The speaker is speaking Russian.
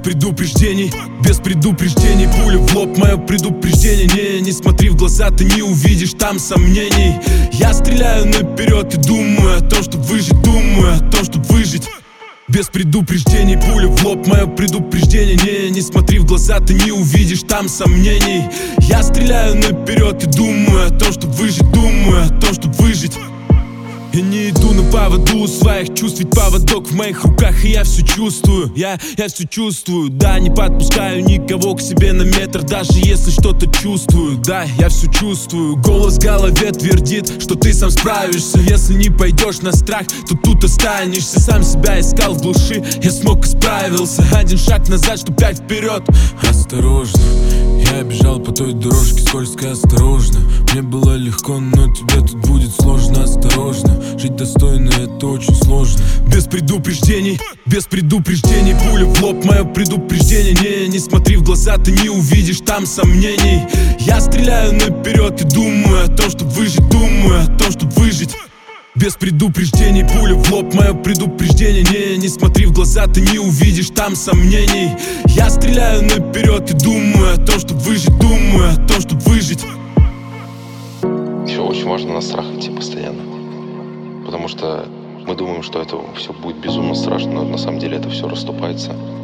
предупреждений, без предупреждений. Пуля в лоб, мое предупреждение. Не смотри в глаза, ты не увидишь там сомнений. Я стреляю наперед и думаю о том, чтоб выжить. Думаю о том, чтоб выжить. Без предупреждений, пуля в лоб, мое предупреждение. Не смотри в глаза, ты не увидишь там сомнений. Я стреляю наперед и думаю о том, чтоб выжить. Думаю о том, чтоб выжить. Я не иду на поводу у своих чувств, ведь поводок в моих руках, и я все чувствую, я все чувствую. Да, не подпускаю никого к себе на метр, даже если что-то чувствую. Да, я все чувствую. Голос в голове твердит, что ты сам справишься. Если не пойдешь на страх, то тут останешься. Сам себя искал в глуши, я смог и справился. Один шаг назад, что 5 вперед. Осторожно, я бежал по той дорожке скользкой, осторожно. Мне было легко, но тебе тут будет сложно. Осторожно, жить достойно, это очень сложно. Без предупреждений, пуля в лоб, мое предупреждение. Не смотри в глаза, ты не увидишь там сомнений. Я стреляю наперед и думаю о том, чтоб выжить. Думаю о том, чтоб выжить. Без предупреждений, пуля в лоб, мое предупреждение. Не смотри в глаза, ты не увидишь там сомнений. Я стреляю наперед и думаю о том, чтоб выжить. Думаю о том, чтоб выжить. Еще очень важно на страх идти постоянно. Потому что мы думаем, что это все будет безумно страшно, но на самом деле это все расступается.